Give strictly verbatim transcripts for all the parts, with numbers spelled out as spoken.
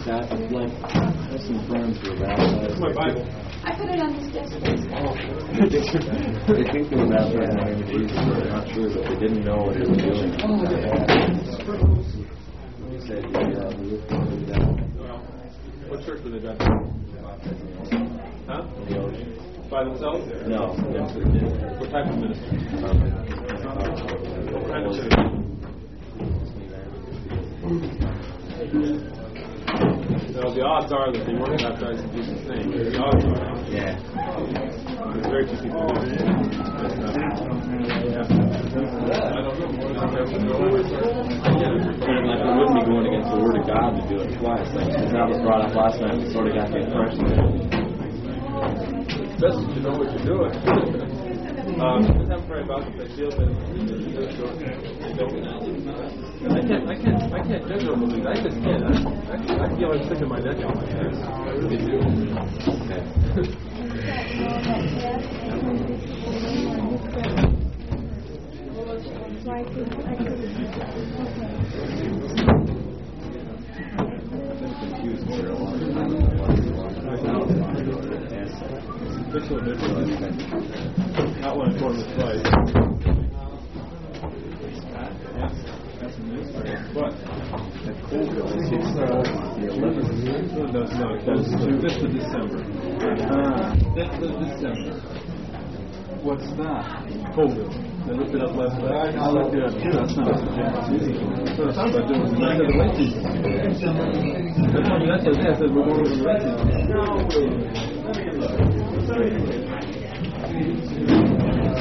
that like that's some friends who were baptized. My Bible. I put it on this desk. Oh. They think they were baptized in the name of Jesus, but they're not sure, but they didn't know what they were doing. He said, yeah, we looked into that. What church were they baptized? Huh? By themselves? No. What type of ministry? Um, what kind of church? So the odds are that they weren't baptized in Jesus' name. The odds are. Yeah. There's very few people who do. Yeah. I don't know. And like we wouldn't be going against the Word of God to do it twice. Like that was brought up last night. We sort of got the impression that it's best if you know what you're doing. um, just have a prayer about if they feel that they don't. I can't, I can't, I can't judge them believe. I just can't. I, I, I feel like sticking my neck out my head. I really do. Not when I form this place. But at Colville, it's uh, the eleventh. No, no, that's this is December. Ah, that's the December. What's that? Colville. I looked it up last night. I looked it up too. That's not so it sounds like there was a night of the race season. That's what I said. I said we're going over the race season.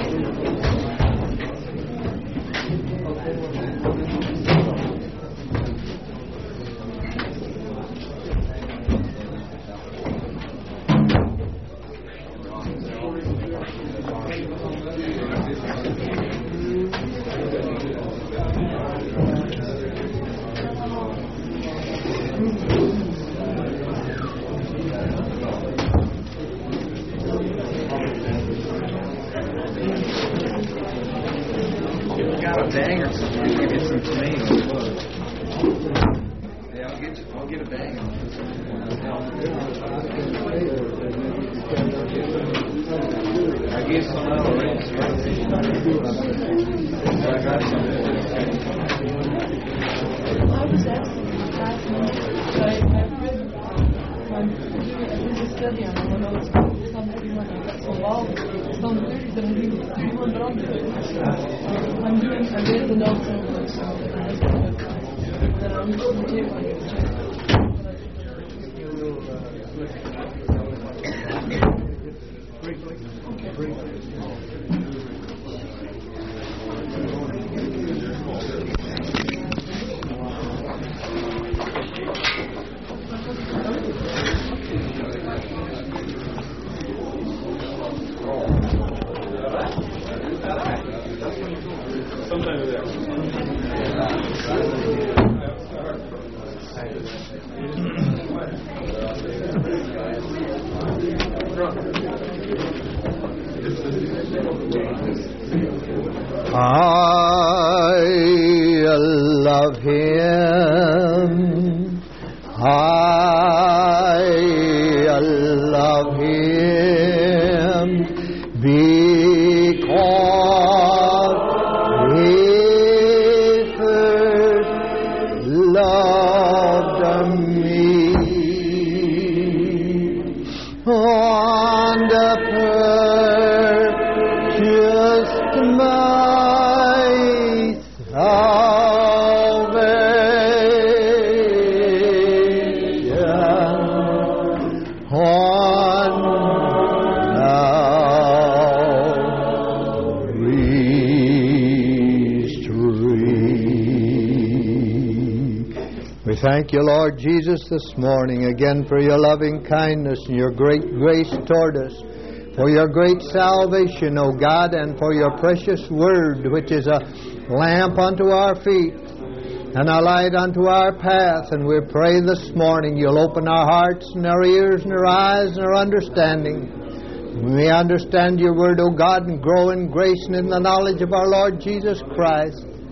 Thank you, Lord Jesus, this morning again for your loving kindness and your great grace toward us, for your great salvation, O God, and for your precious word, which is a lamp unto our feet and a light unto our path. And we pray this morning you'll open our hearts and our ears and our eyes and our understanding. We may understand your word, O God, and grow in grace and in the knowledge of our Lord Jesus Christ.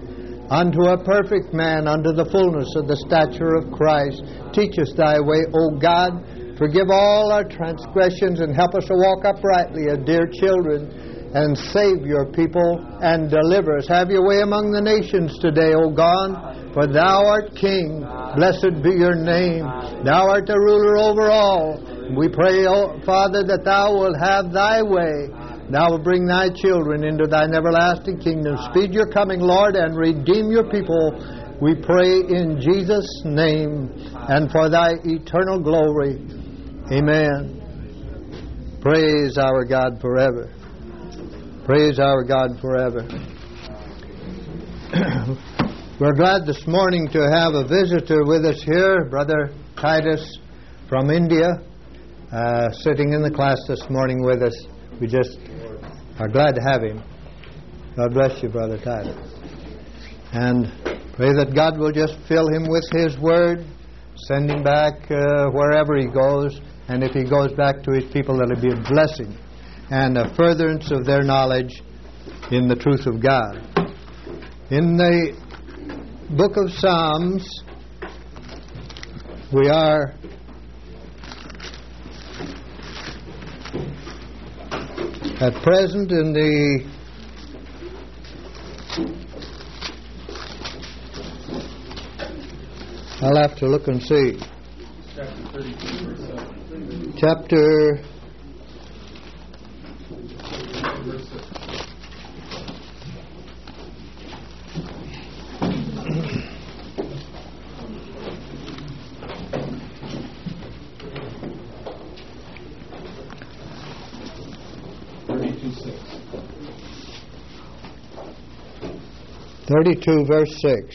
unto a perfect man, unto the fullness of the stature of Christ. Teach us thy way, O God. Forgive all our transgressions and help us to walk uprightly as dear children, and save your people and deliver us. Have your way among the nations today, O God, for thou art King. Blessed be your name. Thou art the ruler over all. We pray, O Father, that thou wilt have thy way. Thou wilt bring thy children into thine everlasting kingdom. Speed your coming, Lord, and redeem your people. We pray in Jesus' name and for thy eternal glory. Amen. Praise our God forever. Praise our God forever. We're glad this morning to have a visitor with us here, Brother Titus from India, uh, sitting in the class this morning with us. We just are glad to have him. God bless you, Brother Titus. And pray that God will just fill him with His Word, send him back uh, wherever he goes, and if he goes back to his people, that it'll be a blessing and a furtherance of their knowledge in the truth of God. In the book of Psalms, we are at present in the I'll have to look and see. Chapter thirty-two, verse seven. Chapter Verse six. Thirty-two six. thirty-two, verse six.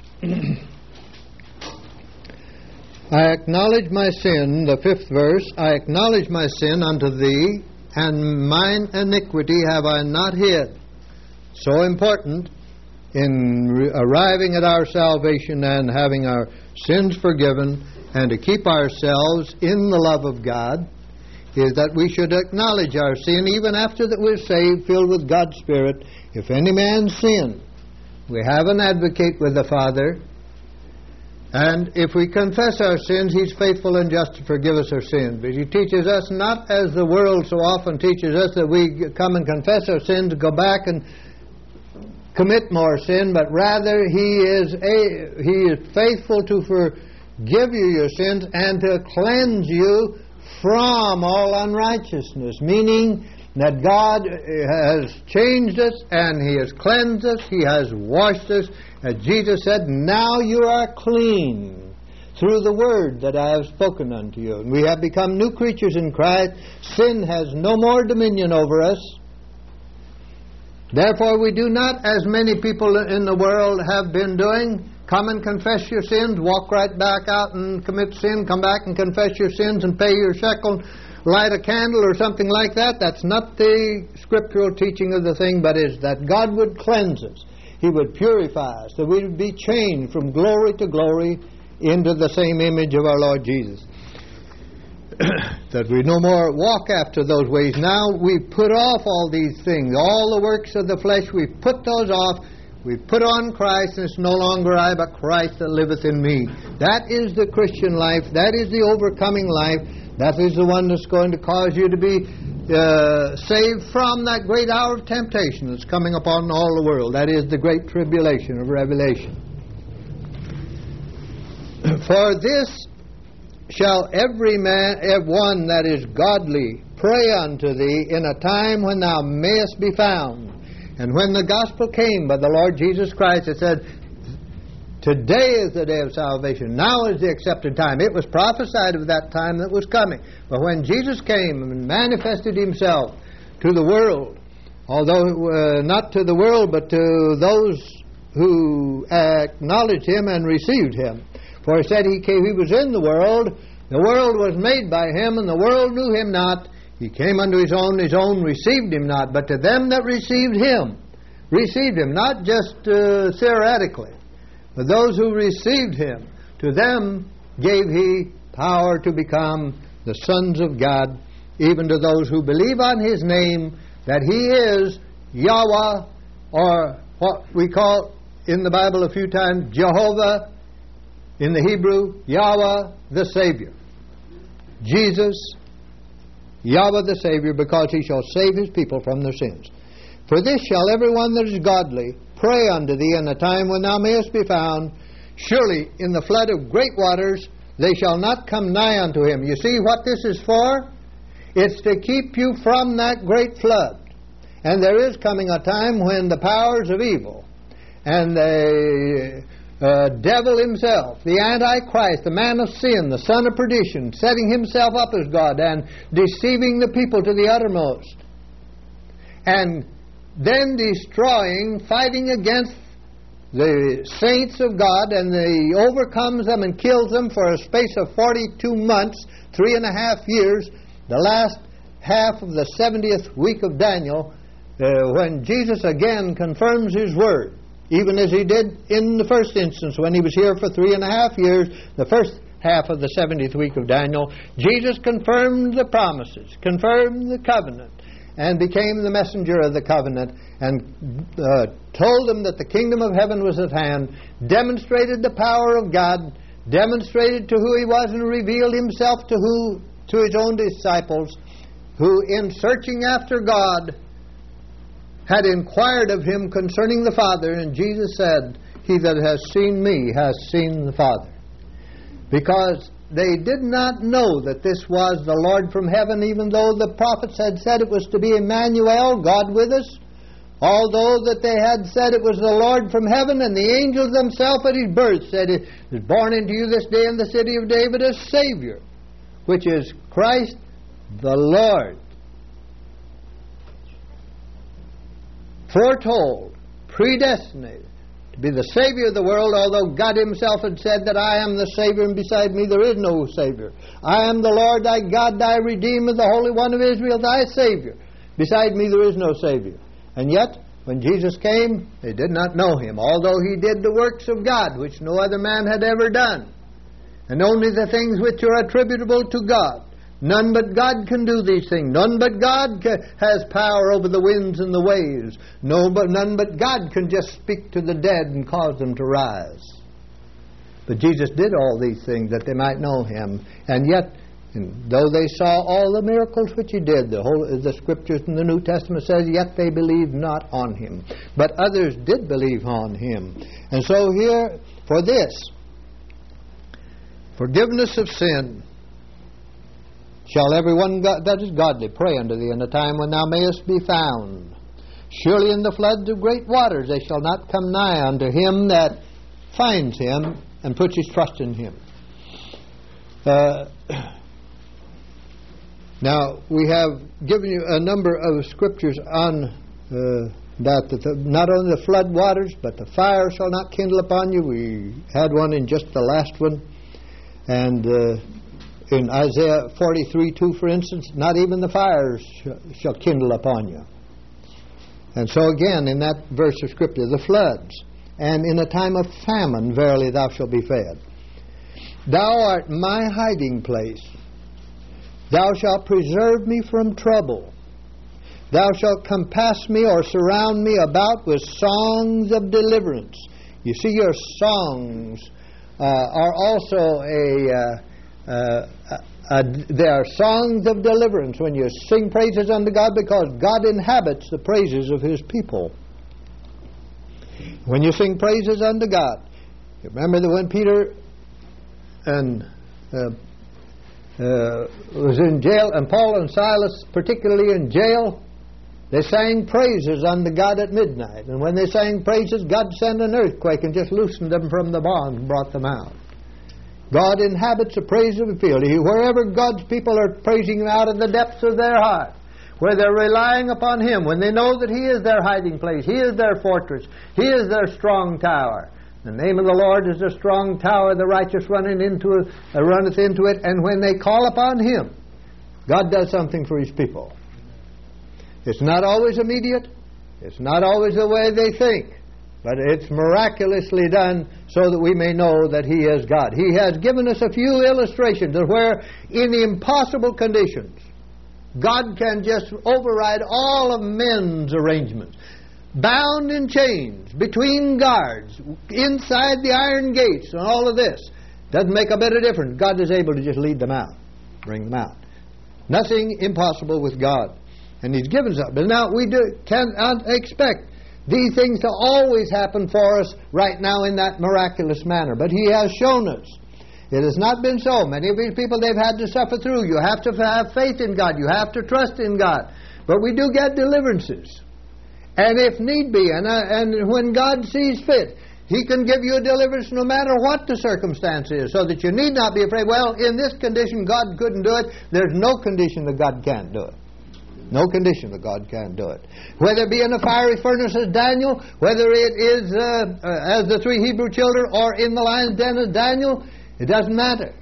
I acknowledge my sin, the fifth verse, I acknowledge my sin unto thee, and mine iniquity have I not hid. So important in re- arriving at our salvation and having our sins forgiven and to keep ourselves in the love of God is that we should acknowledge our sin even after that we're saved, filled with God's Spirit. If any man sin, we have an advocate with the Father. And if we confess our sins, He's faithful and just to forgive us our sins. But He teaches us not as the world so often teaches us that we come and confess our sins, go back and commit more sin, but rather He is a, He is faithful to forgive you your sins and to cleanse you from all unrighteousness, meaning that God has changed us and He has cleansed us, He has washed us. As Jesus said, now you are clean through the word that I have spoken unto you. And we have become new creatures in Christ. Sin has no more dominion over us. Therefore we do not, as many people in the world have been doing, come and confess your sins, walk right back out and commit sin, come back and confess your sins and pay your shekel, light a candle or something like that. That's not the scriptural teaching of the thing, but is that God would cleanse us. He would purify us, that we would be changed from glory to glory into the same image of our Lord Jesus. That we no more walk after those ways. Now we put off all these things, all the works of the flesh, we put those off. We put on Christ, and it's no longer I, but Christ that liveth in me. That is the Christian life. That is the overcoming life. That is the one that's going to cause you to be uh, saved from that great hour of temptation that's coming upon all the world. That is the great tribulation of Revelation. For this shall every man, every one that is godly, pray unto thee in a time when thou mayest be found. And when the gospel came by the Lord Jesus Christ, it said, today is the day of salvation. Now is the accepted time. It was prophesied of that time that was coming. But when Jesus came and manifested Himself to the world, although uh, not to the world, but to those who acknowledged Him and received Him. For He said he, came, he was in the world, the world was made by Him, and the world knew Him not. He came unto His own, His own received Him not. But to them that received Him, received Him, not just uh, theoretically, but those who received Him, to them gave He power to become the sons of God, even to those who believe on His name, that He is Yahweh, or what we call in the Bible a few times, Jehovah, in the Hebrew, Yahweh the Savior. Jesus, Yahweh the Savior, because He shall save His people from their sins. For this shall every one that is godly pray unto Thee in the time when Thou mayest be found. Surely in the flood of great waters they shall not come nigh unto him. You see what this is for? It's to keep you from that great flood. And there is coming a time when the powers of evil and the uh, devil himself, the Antichrist, the man of sin, the son of perdition, setting himself up as God and deceiving the people to the uttermost, and then destroying, fighting against the saints of God, and He overcomes them and kills them for a space of forty-two months, three and a half years, the last half of the seventieth week of Daniel, uh, when Jesus again confirms His word, even as He did in the first instance when He was here for three and a half years, the first half of the seventieth week of Daniel. Jesus confirmed the promises, confirmed the covenant, and became the messenger of the covenant, and uh, told them that the kingdom of heaven was at hand, demonstrated the power of God, demonstrated to who He was, and revealed Himself to who to His own disciples, who in searching after God had inquired of Him concerning the Father, and Jesus said, He that has seen me has seen the Father. Because they did not know that this was the Lord from heaven, even though the prophets had said it was to be Emmanuel, God with us. Although that they had said it was the Lord from heaven, and the angels themselves at His birth said, It is born unto you this day in the city of David a Savior, which is Christ the Lord. Foretold, predestinated to be the Savior of the world, although God Himself had said that I am the Savior, and beside me there is no Savior. I am the Lord thy God, thy Redeemer, the Holy One of Israel, thy Savior. Beside me there is no Savior. And yet, when Jesus came, they did not know Him, although He did the works of God, which no other man had ever done, and only the things which are attributable to God. None but God can do these things. None but God ca- has power over the winds and the waves. No, but none but God can just speak to the dead and cause them to rise. But Jesus did all these things that they might know Him. And yet, and though they saw all the miracles which He did, the whole the Scriptures in the New Testament says, yet they believed not on Him. But others did believe on Him. And so here, for this, forgiveness of sin, shall every one that is godly pray unto Thee in the time when Thou mayest be found. Surely in the floods of great waters they shall not come nigh unto him that finds Him and puts his trust in Him. Uh, now, we have given you a number of scriptures on uh, that, that the, not only the flood waters, but the fire shall not kindle upon you. We had one in just the last one. And uh, in Isaiah forty-three two, for instance, not even the fires sh- shall kindle upon you. And so again, in that verse of Scripture, the floods. And in a time of famine, verily thou shalt be fed. Thou art my hiding place. Thou shalt preserve me from trouble. Thou shalt compass me or surround me about with songs of deliverance. You see, your songs uh, are also a... Uh, Uh, uh, they are songs of deliverance when you sing praises unto God, because God inhabits the praises of His people. When you sing praises unto God, you remember that when Peter and uh, uh, was in jail, and Paul and Silas particularly in jail, they sang praises unto God at midnight. And when they sang praises, God sent an earthquake and just loosened them from the bonds and brought them out. God inhabits the praise of the field. He, wherever God's people are praising Him out of the depths of their heart, where they're relying upon Him, when they know that He is their hiding place, He is their fortress, He is their strong tower. The name of the Lord is a strong tower, the righteous runneth into it, uh, runneth into it, and when they call upon Him, God does something for His people. It's not always immediate. It's not always the way they think. But it's miraculously done so that we may know that He is God. He has given us a few illustrations of where, in the impossible conditions, God can just override all of men's arrangements. bound in chains, between guards, inside the iron gates, and all of this. Doesn't make a bit of difference. God is able to just lead them out, bring them out. Nothing impossible with God. And He's given us that. But now we do cannot expect these things to always happen for us right now in that miraculous manner. But He has shown us. It has not been so. Many of these people, they've had to suffer through. You have to have faith in God. You have to trust in God. But we do get deliverances. And if need be, and, uh, and when God sees fit, He can give you a deliverance no matter what the circumstance is, so that you need not be afraid, well, in this condition God couldn't do it. There's no condition that God can't do it. No condition that God can't do it. Whether it be in a fiery furnace as Daniel, whether it is uh, uh, as the three Hebrew children, or in the lion's den as Daniel, it doesn't matter.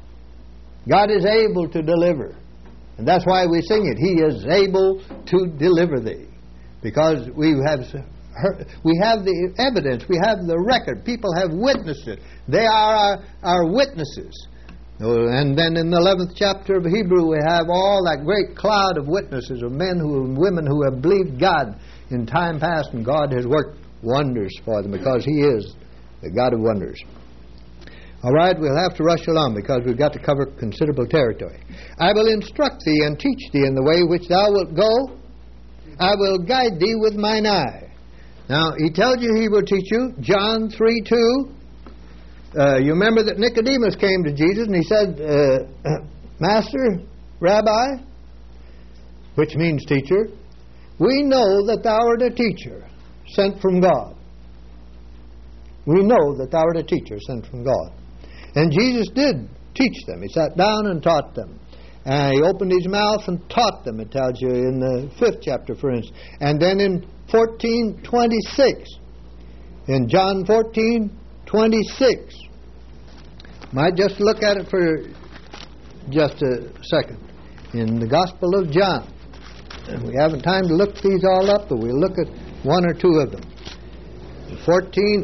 God is able to deliver. And that's why we sing it. He is able to deliver thee. Because we have heard, we have the evidence, we have the record. People have witnessed it. They are our, our witnesses. And then in the eleventh chapter of Hebrew, we have all that great cloud of witnesses of men who and women who have believed God in time past, and God has worked wonders for them because He is the God of wonders. All right, we'll have to rush along because we've got to cover considerable territory. I will instruct thee and teach thee in the way which thou wilt go. I will guide thee with mine eye. Now, He tells you He will teach you. John three two. Uh, you remember that Nicodemus came to Jesus and he said, uh, Master, Rabbi, which means teacher, we know that thou art a teacher sent from God. We know that thou art a teacher sent from God. And Jesus did teach them. He sat down and taught them. And He opened His mouth and taught them, it tells you in the fifth chapter, for instance. And then in fourteen twenty-six, in John fourteen twenty-six, might just look at it for just a second. In the Gospel of John, and we haven't time to look these all up, but we'll look at one or two of them. fourteen,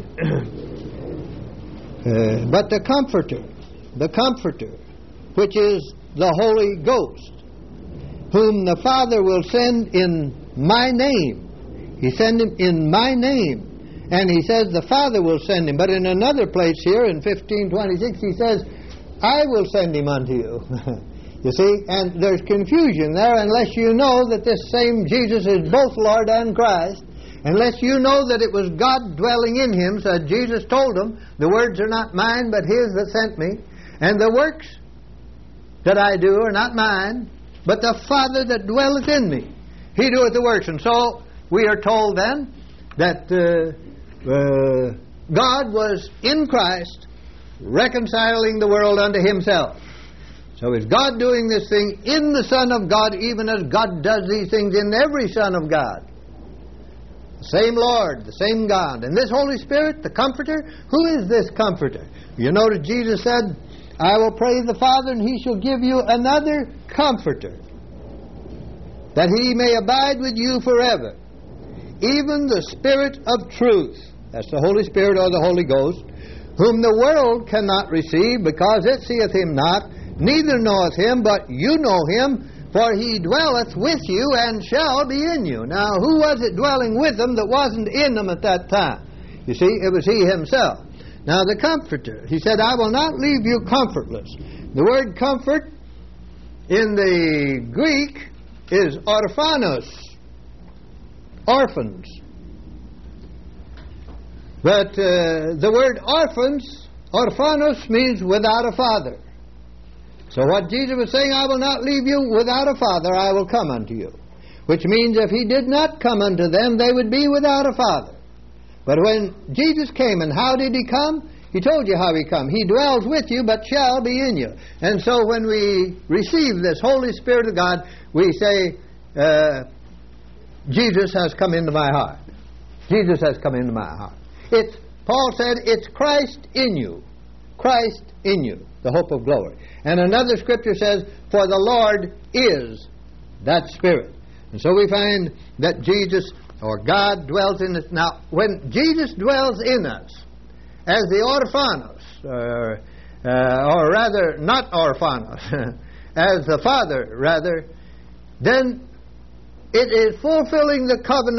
uh, but the Comforter, the Comforter, which is the Holy Ghost, whom the Father will send in my name. He send Him in my name. And He says the Father will send Him. But in another place here, in fifteen twenty-six, He says, I will send Him unto you. You see? And there's confusion there unless you know that this same Jesus is both Lord and Christ. Unless you know that it was God dwelling in Him. So Jesus told them, the words are not mine, but His that sent me. And the works that I do are not mine, but the Father that dwelleth in me. He doeth the works. And so we are told then that uh, uh, God was in Christ reconciling the world unto Himself. So is God doing this thing in the Son of God, even as God does these things in every Son of God? The same Lord, the same God. And this Holy Spirit, the Comforter, who is this Comforter? You notice Jesus said, I will pray the Father, and He shall give you another Comforter, that He may abide with you forever. Even the Spirit of truth, that's the Holy Spirit or the Holy Ghost, whom the world cannot receive, because it seeth Him not, neither knoweth Him, but you know Him, for He dwelleth with you and shall be in you. Now, who was it dwelling with them that wasn't in them at that time? You see, it was He Himself. Now, the Comforter, He said, I will not leave you comfortless. The word comfort in the Greek is orphanos, orphans. But uh, the word orphans, orphanos, means without a father. So what Jesus was saying, I will not leave you without a father, I will come unto you. Which means if He did not come unto them, they would be without a father. But when Jesus came, and how did He come? He told you how He come. He dwells with you, but shall be in you. And so when we receive this Holy Spirit of God, we say, uh, Jesus has come into my heart. Jesus has come into my heart. It's, Paul said, it's Christ in you. Christ in you, the hope of glory. And another scripture says, for the Lord is that Spirit. And so we find that Jesus, or God, dwells in us. Now, when Jesus dwells in us, as the orphanos, or, uh, or rather, not orphanos, as the Father, rather, then it is fulfilling the covenant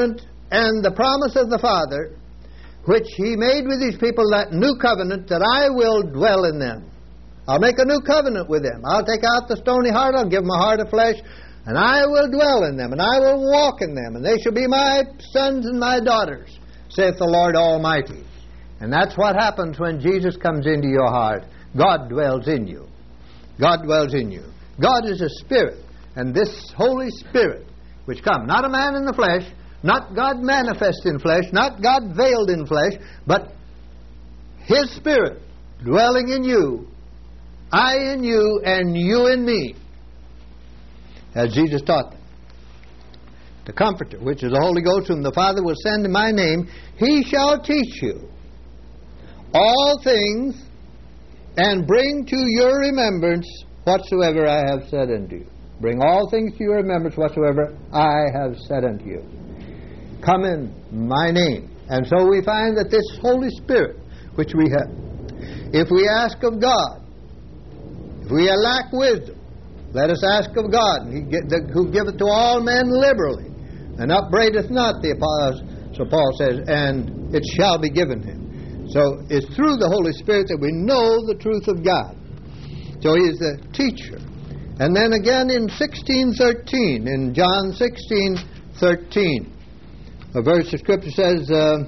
and the promise of the Father, which He made with His people, that new covenant, that I will dwell in them. I'll make a new covenant with them. I'll take out the stony heart, I'll give them a heart of flesh, and I will dwell in them, and I will walk in them, and they shall be my sons and my daughters, saith the Lord Almighty. And that's what happens when Jesus comes into your heart. God dwells in you. God dwells in you. God is a spirit, and this Holy Spirit, which comes, not a man in the flesh, not God manifest in flesh, not God veiled in flesh, but His Spirit dwelling in you, I in you, and you in me, as Jesus taught them. The Comforter, which is the Holy Ghost, whom the Father will send in my name, He shall teach you all things, and bring to your remembrance whatsoever I have said unto you. Bring all things to your remembrance whatsoever I have said unto you. Come in my name. And so we find that this Holy Spirit, which we have, if we ask of God, if we lack wisdom, let us ask of God, he get the, who giveth to all men liberally, and upbraideth not, the Apostle Paul says, and it shall be given him. So it's through the Holy Spirit that we know the truth of God. So He is the teacher. And then again in sixteen thirteen, in John sixteen thirteen, a verse of Scripture says, uh,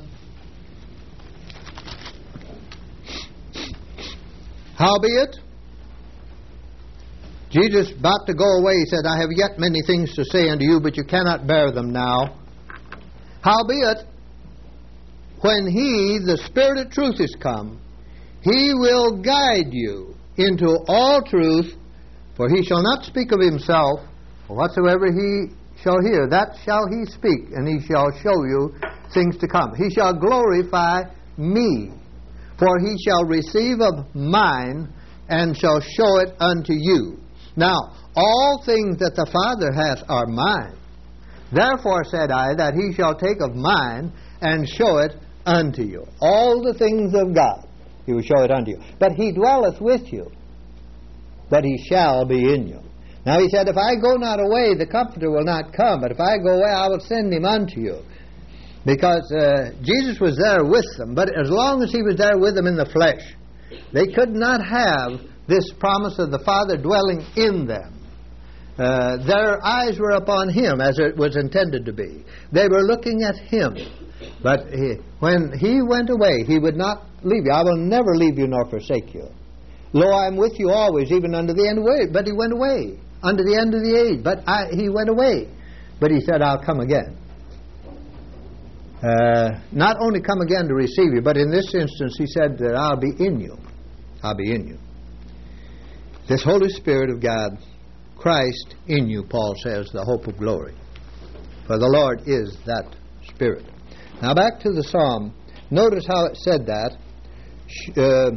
howbeit, Jesus, about to go away, He said, I have yet many things to say unto you, but you cannot bear them now. Howbeit, when He, the Spirit of truth, is come, He will guide you into all truth, for He shall not speak of Himself, or whatsoever He shall hear, that shall He speak, and He shall show you things to come. He shall glorify Me, for He shall receive of mine, and shall show it unto you. Now, all things that the Father hath are mine. Therefore said I, that He shall take of mine, and show it unto you. All the things of God He will show it unto you. But He dwelleth with you, but He shall be in you. Now He said, if I go not away, the Comforter will not come, but if I go away, I will send Him unto you. Because uh, Jesus was there with them, but as long as He was there with them in the flesh, they could not have this promise of the Father dwelling in them. Uh, their eyes were upon Him, as it was intended to be. They were looking at Him. But he, when He went away, He would not leave you. I will never leave you nor forsake you. Lo, I am with you always, even unto the end of the age. But He went away, unto the end of the age. But I, He went away. But He said, I'll come again. Uh, not only come again to receive you, but in this instance He said that I'll be in you. I'll be in you. This Holy Spirit of God, Christ in you, Paul says, the hope of glory. For the Lord is that Spirit. Now back to the psalm. Notice how it said that. Uh,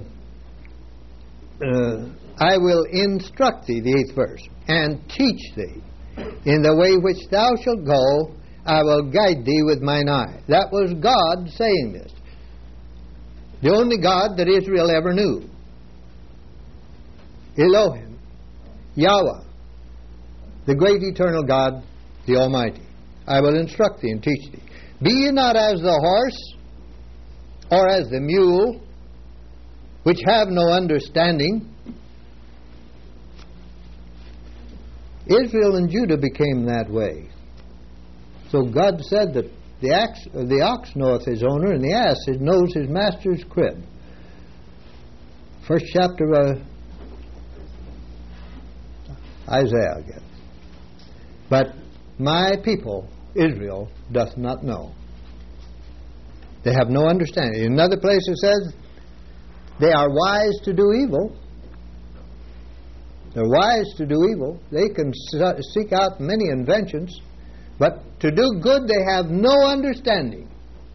uh, I will instruct thee, the eighth verse, and teach thee in the way which thou shalt go. I will guide thee with mine eye. That was God saying this. The only God that Israel ever knew. Elohim, Yahweh, the great eternal God, the Almighty. I will instruct thee and teach thee. Be ye not as the horse, or as the mule, which have no understanding. Israel and Judah became that way. So God said that the ox, the ox knoweth his owner, and the ass knows his master's crib. First chapter of Isaiah, I guess. But my people, Israel, doth not know. They have no understanding. In another place it says, they are wise to do evil. They're wise to do evil. They can seek out many inventions, but to do good they have no understanding.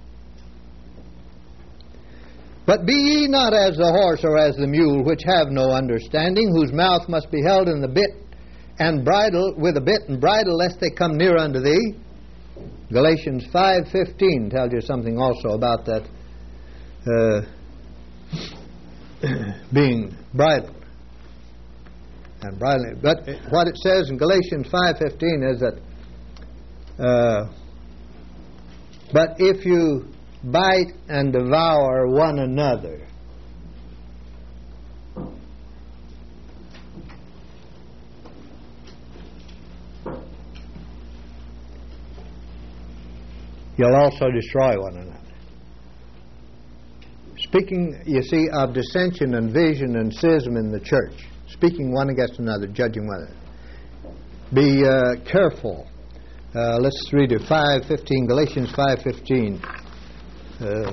But be ye not as the horse or as the mule, which have no understanding, whose mouth must be held in the bit and bridle, with a bit and bridle, lest they come near unto thee. Galatians five fifteen tells you something also about that uh, being bridled and bridling. But what it says in Galatians five fifteen is that uh, But if you bite and devour one another, you'll also destroy one another. Speaking, you see, of dissension and vision and schism in the church, speaking one against another, judging one another. Be uh, careful. Uh, let's read it. five fifteen, Galatians five fifteen. Uh,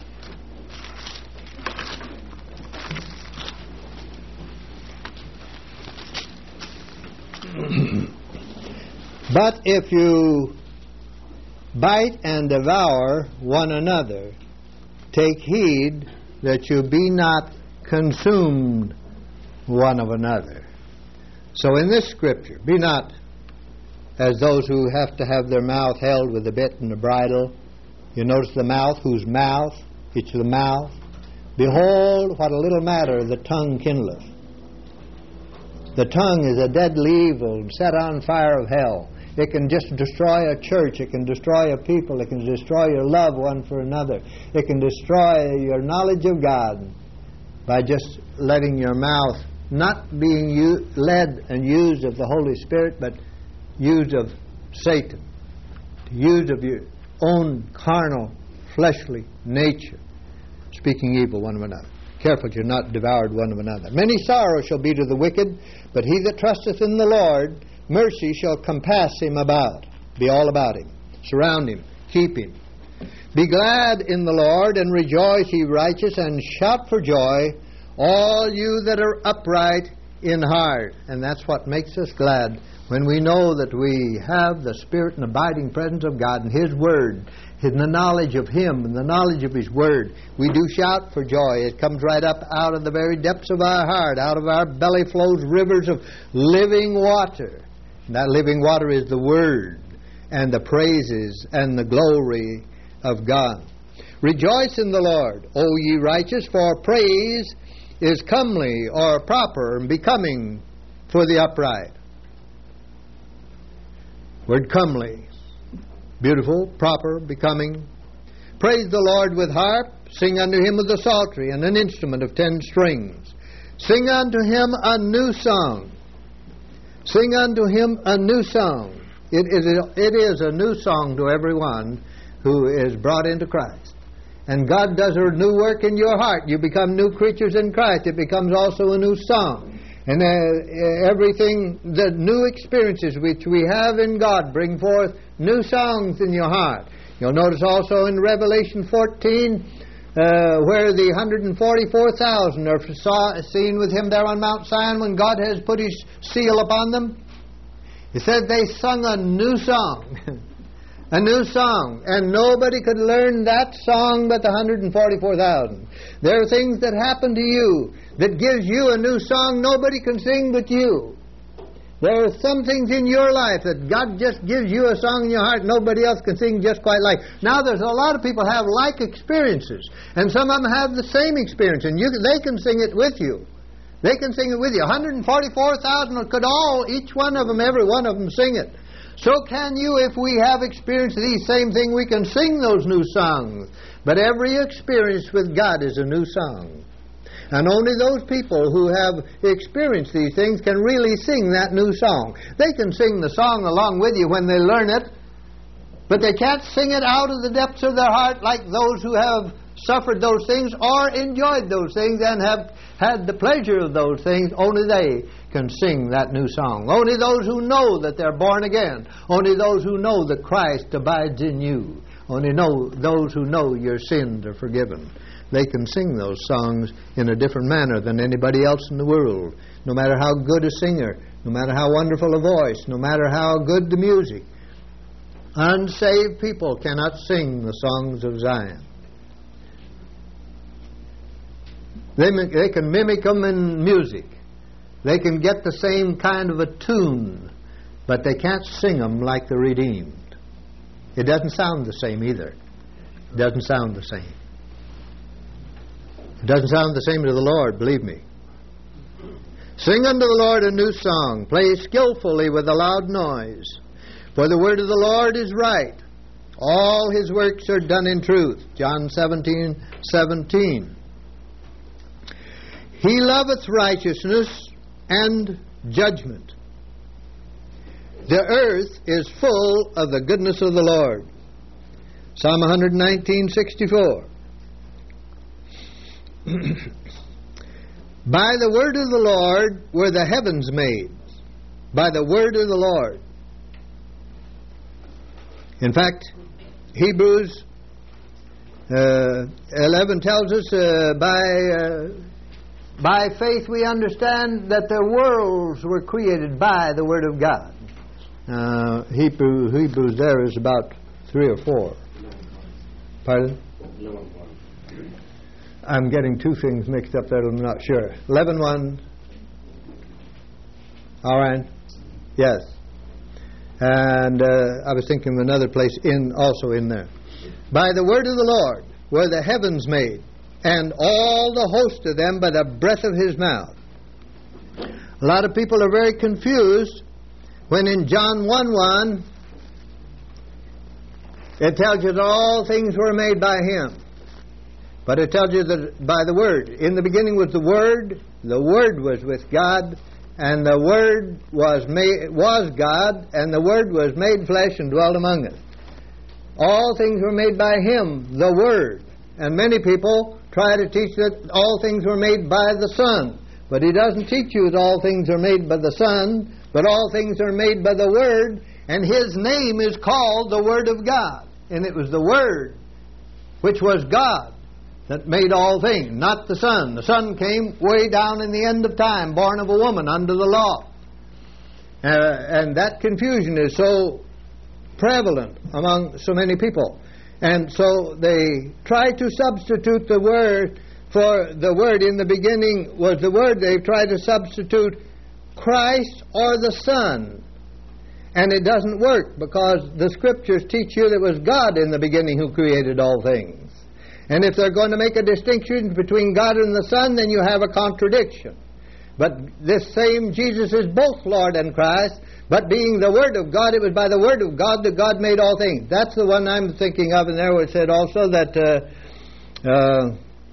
but if you bite and devour one another, take heed that you be not consumed one of another. So in this scripture, be not as those who have to have their mouth held with a bit and a bridle. You notice the mouth, whose mouth? It's the mouth. Behold, what a little matter the tongue kindleth. The tongue is a deadly evil set on fire of hell. It can just destroy a church. It can destroy a people. It can destroy your love one for another. It can destroy your knowledge of God by just letting your mouth not being u- led and used of the Holy Spirit, but used of Satan, used of your own carnal, fleshly nature, speaking evil one of another. Careful you're not devoured one of another. Many sorrows shall be to the wicked, but he that trusteth in the Lord, mercy shall compass him about, be all about him, surround him, keep him. Be glad in the Lord, and rejoice, ye righteous, and shout for joy, all you that are upright in heart. And that's what makes us glad, when we know that we have the Spirit and abiding presence of God and His Word, and the knowledge of Him and the knowledge of His Word. We do shout for joy. It comes right up out of the very depths of our heart. Out of our belly flows rivers of living water. And that living water is the Word and the praises and the glory of God. Rejoice in the Lord, O ye righteous, for praise is comely or proper and becoming for the upright. Word comely, beautiful, proper, becoming. Praise the Lord with harp, sing unto Him with the psaltery and an instrument of ten strings. Sing unto Him a new song. Sing unto Him a new song. It is a, it is a new song to everyone who is brought into Christ. And God does a new work in your heart. You become new creatures in Christ. It becomes also a new song. And uh, everything, the new experiences which we have in God bring forth new songs in your heart. You'll notice also in Revelation fourteen, uh, where the one hundred forty-four thousand are saw, seen with Him there on Mount Zion when God has put His seal upon them. It said they sung a new song. A new song. And nobody could learn that song but the one hundred forty-four thousand. There are things that happen to you that gives you a new song nobody can sing but you. There are some things in your life that God just gives you a song in your heart nobody else can sing just quite like. Now there's a lot of people have like experiences, and some of them have the same experience, and you, they can sing it with you. They can sing it with you. one hundred forty-four thousand could all, each one of them, every one of them sing it. So can you, if we have experienced these same things, we can sing those new songs. But every experience with God is a new song. And only those people who have experienced these things can really sing that new song. They can sing the song along with you when they learn it, but they can't sing it out of the depths of their heart like those who have suffered those things or enjoyed those things and have had the pleasure of those things. Only they can sing that new song. Only those who know that they're born again. Only those who know that Christ abides in you. Only know those who know your sins are forgiven. They can sing those songs in a different manner than anybody else in the world. No matter how good a singer, no matter how wonderful a voice, no matter how good the music. Unsaved people cannot sing the songs of Zion. They, they can mimic them in music. They can get the same kind of a tune, but they can't sing them like the redeemed. It doesn't sound the same either. It doesn't sound the same. It doesn't sound the same to the Lord, believe me. Sing unto the Lord a new song. Play skillfully with a loud noise. For the word of the Lord is right. All His works are done in truth. John seventeen seventeen. He loveth righteousness and judgment. The earth is full of the goodness of the Lord. Psalm one nineteen sixty-four. By the word of the Lord were the heavens made. By the word of the Lord. In fact, Hebrews uh, eleven tells us uh, by uh, by faith we understand that the worlds were created by the word of God. Uh, Hebrew, Hebrews there is about three or four. Pardon? I'm getting two things mixed up there, I'm not sure. eleven one. All right. Yes. And uh, I was thinking of another place in also in there. By the word of the Lord were the heavens made, and all the host of them by the breath of His mouth. A lot of people are very confused when in John one one it tells you that all things were made by Him. But it tells you that by the Word. In the beginning was the Word, the Word was with God, and the Word was made, was God, and the Word was made flesh and dwelt among us. All things were made by Him, the Word. And many people try to teach that all things were made by the Son. But He doesn't teach you that all things are made by the Son, but all things are made by the Word, and His name is called the Word of God. And it was the Word, which was God, that made all things, not the Son. The Son came way down in the end of time, born of a woman under the law. Uh, and that confusion is so prevalent among so many people. And so they try to substitute the Word for the Word. In the beginning was the Word. They try to substitute Christ or the Son. And it doesn't work, because the Scriptures teach you that it was God in the beginning who created all things. And if they're going to make a distinction between God and the Son, then you have a contradiction. But this same Jesus is both Lord and Christ, but being the Word of God, it was by the Word of God that God made all things. That's the one I'm thinking of, and there was said also that uh, uh,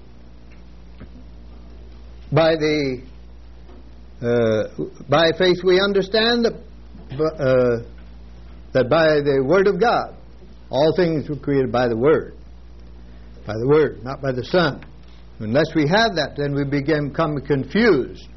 by the uh, by faith we understand that, uh, that by the Word of God, all things were created by the Word. By the Word, not by the Son. Unless we have that, then we begin become confused.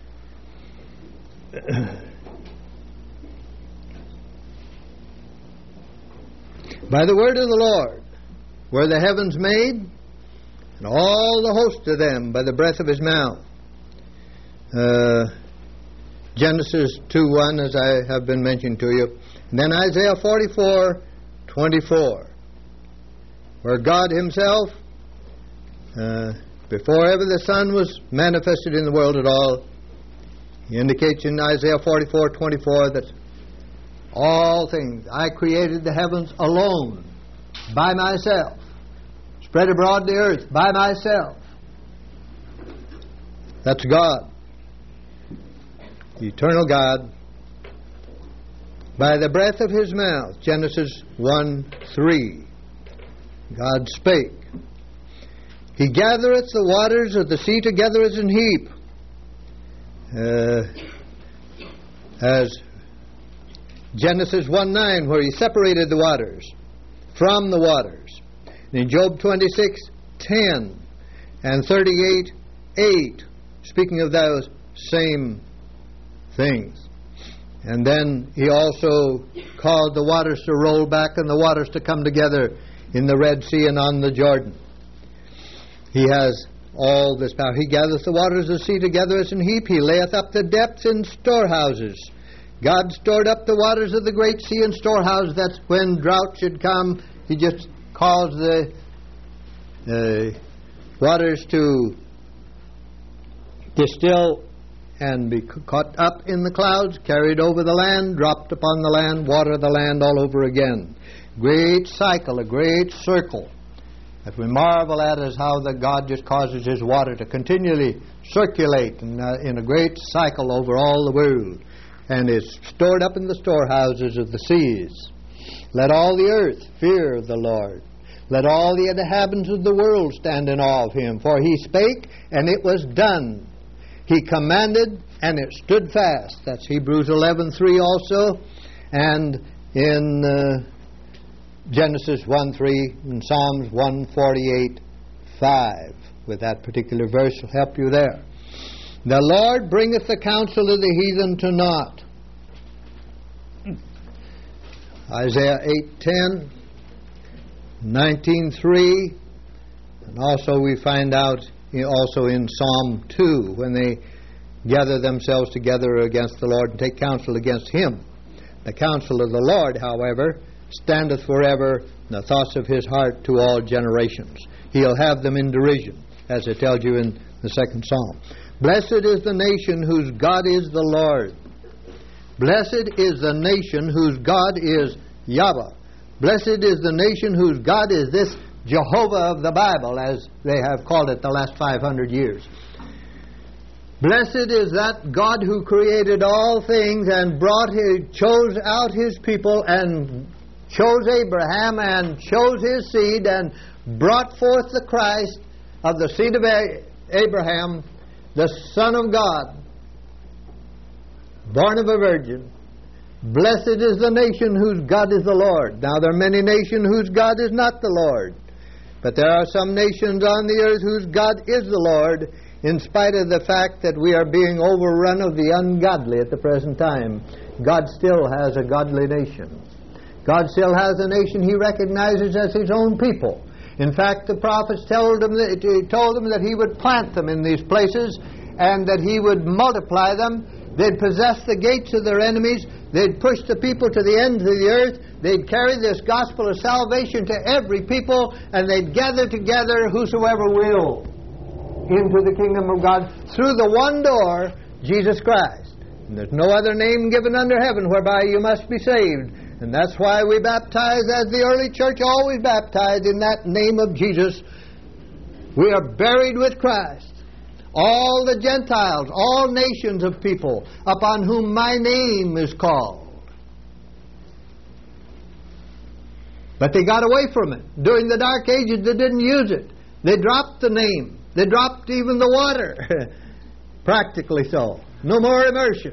By the word of the Lord were the heavens made, and all the host of them by the breath of His mouth. Uh, Genesis two one, as I have been mentioning to you. And then Isaiah forty-four twenty-four. Where God Himself, uh, before ever the Son was manifested in the world at all, He indicates in Isaiah forty-four twenty-four that all things, I created the heavens alone, by myself, spread abroad the earth by myself. That's God, the eternal God, by the breath of His mouth. Genesis one three. God spake. He gathereth the waters of the sea together as an heap. Uh, as Genesis one nine, where He separated the waters from the waters. And in Job twenty-six ten and thirty-eight eight, speaking of those same things. And then He also caused the waters to roll back and the waters to come together in the Red Sea and on the Jordan. He has all this power. He gathereth the waters of the sea together as an heap. He layeth up the depths in storehouses. God stored up the waters of the great sea in storehouses. That's when drought should come. He just caused the uh, waters to distill and be caught up in the clouds, carried over the land, dropped upon the land, water the land all over again. Great cycle, a great circle that we marvel at is how that God just causes His water to continually circulate in a, in a great cycle over all the world, and is stored up in the storehouses of the seas. Let all the earth fear the Lord. Let all the inhabitants of the world stand in awe of Him. For He spake, and it was done. He commanded, and it stood fast. That's Hebrews eleven three also. And in uh, Genesis one three and Psalms one forty-eight five. With that particular verse will help you there. The Lord bringeth the counsel of the heathen to naught. Isaiah eight ten, nineteen three, and also we find out also in Psalm two when they gather themselves together against the Lord and take counsel against Him. The counsel of the Lord, however, standeth forever, and the thoughts of His heart to all generations. He'll have them in derision, as it tells you in the second Psalm. Blessed is the nation whose God is the Lord. Blessed is the nation whose God is Yahweh. Blessed is the nation whose God is this Jehovah of the Bible, as they have called it the last five hundred years. Blessed is that God who created all things and brought his, chose out His people and chose Abraham and chose his seed and brought forth the Christ of the seed of Abraham, the Son of God, born of a virgin. Blessed is the nation whose God is the Lord. Now there are many nations whose God is not the Lord. But there are some nations on the earth whose God is the Lord, in spite of the fact that we are being overrun of the ungodly at the present time. God still has a godly nation. God still has a nation He recognizes as His own people. In fact, the prophets told them that, told them that He would plant them in these places and that He would multiply them. They'd possess the gates of their enemies. They'd push the people to the ends of the earth. They'd carry this gospel of salvation to every people, and they'd gather together whosoever will into the kingdom of God through the one door, Jesus Christ. And there's no other name given under heaven whereby you must be saved. And that's why we baptize as the early church always baptized, in that name of Jesus. We are buried with Christ. All the Gentiles, all nations of people upon whom my name is called. But they got away from it. During the Dark Ages, they didn't use it. They dropped the name. They dropped even the water. Practically so. No more immersion.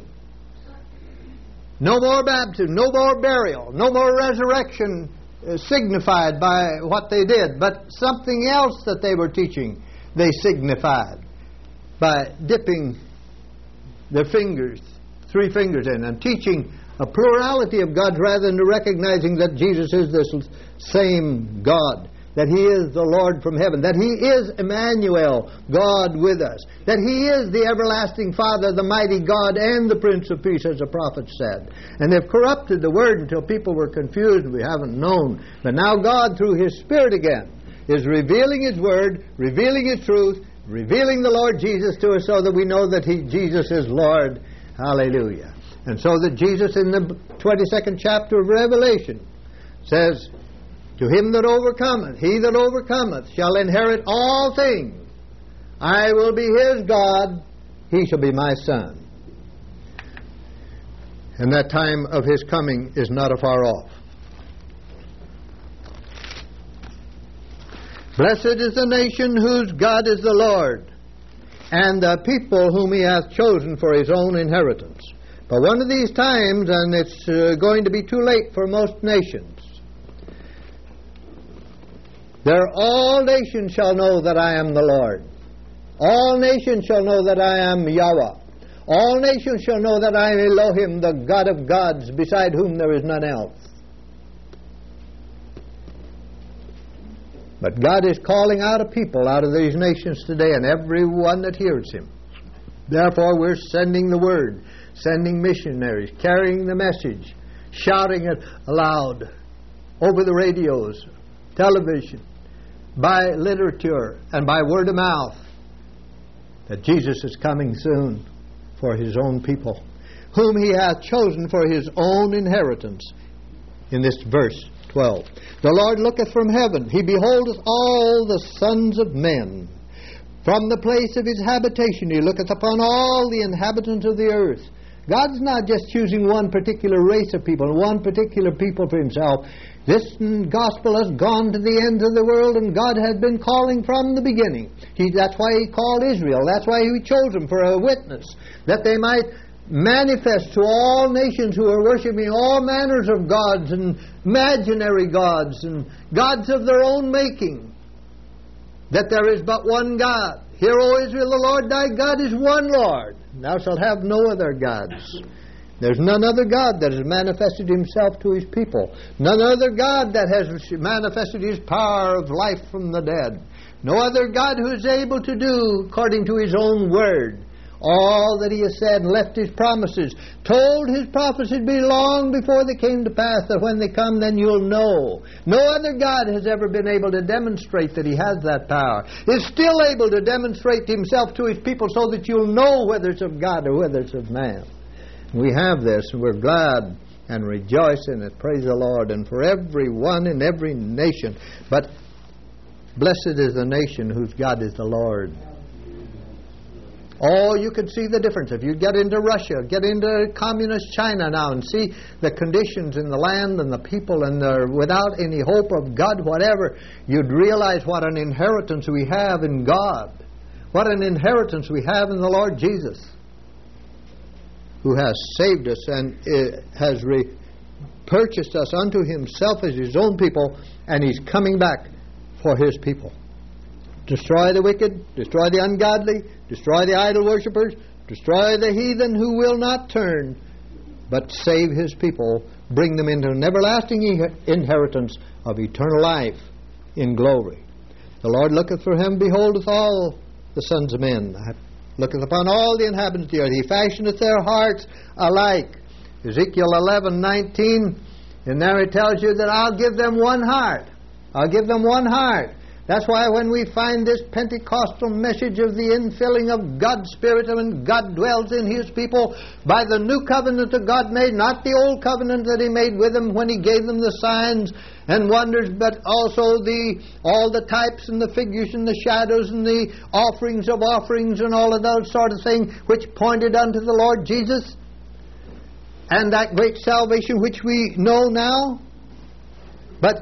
No more baptism. No more burial. No more resurrection uh, signified by what they did. But something else that they were teaching, they signified by dipping their fingers, three fingers in, and teaching a plurality of gods rather than recognizing that Jesus is this same God, that He is the Lord from heaven, that He is Emmanuel, God with us, that He is the everlasting Father, the mighty God, and the Prince of Peace, as the prophet said. And they've corrupted the Word until people were confused and we haven't known. But now God, through His Spirit again, is revealing His Word, revealing His truth, revealing the Lord Jesus to us so that we know that he, Jesus is Lord. Hallelujah. And so that Jesus in the twenty-second chapter of Revelation says, to him that overcometh, he that overcometh shall inherit all things. I will be his God, he shall be my son. And that time of his coming is not afar off. Blessed is the nation whose God is the Lord, and the people whom he hath chosen for his own inheritance. But one of these times, and it's uh, going to be too late for most nations, there all nations shall know that I am the Lord. All nations shall know that I am Yahweh. All nations shall know that I am Elohim, the God of gods, beside whom there is none else. But God is calling out a people out of these nations today, and everyone that hears Him. Therefore, we're sending the word, sending missionaries, carrying the message, shouting it aloud over the radios, television, by literature, and by word of mouth, that Jesus is coming soon for His own people, whom He hath chosen for His own inheritance. In this verse twelve, the Lord looketh from heaven, He beholdeth all the sons of men. From the place of His habitation He looketh upon all the inhabitants of the earth. God's not just choosing one particular race of people, one particular people for Himself. This gospel has gone to the ends of the world, and God has been calling from the beginning. He, that's why He called Israel. That's why He chose them for a witness, that they might manifest to all nations who are worshiping all manners of gods and imaginary gods and gods of their own making, that there is but one God. Hear, O Israel, the Lord thy God is one Lord. Thou shalt have no other gods. There's none other God that has manifested Himself to His people. None other God that has manifested His power of life from the dead. No other God who is able to do according to His own word all that He has said and left His promises. Told His prophecies be long before they came to pass, that when they come then you'll know. No other God has ever been able to demonstrate that He has that power. Is still able to demonstrate Himself to His people so that you'll know whether it's of God or whether it's of man. We have this, and we're glad and rejoice in it. Praise the Lord. And for every one in every nation. But blessed is the nation whose God is the Lord. Oh, you can see the difference. If you get into Russia, get into communist China now and see the conditions in the land and the people, and they're without any hope of God, whatever, you'd realize what an inheritance we have in God. What an inheritance we have in the Lord Jesus, who has saved us and uh, has re- purchased us unto Himself as His own people, and He's coming back for His people. Destroy the wicked, destroy the ungodly, destroy the idol worshippers, destroy the heathen who will not turn, but save His people, bring them into an everlasting inheritance of eternal life in glory. The Lord looketh for him, beholdeth all the sons of men, looketh upon all the inhabitants of the earth. He fashioneth their hearts alike. Ezekiel eleven nineteen, and there it tells you that I'll give them one heart. I'll give them one heart. That's why when we find this Pentecostal message of the infilling of God's Spirit, when God dwells in His people by the new covenant that God made, not the old covenant that He made with them when He gave them the signs and wonders, but also the all the types and the figures and the shadows and the offerings of offerings and all of those sort of things which pointed unto the Lord Jesus and that great salvation which we know now. But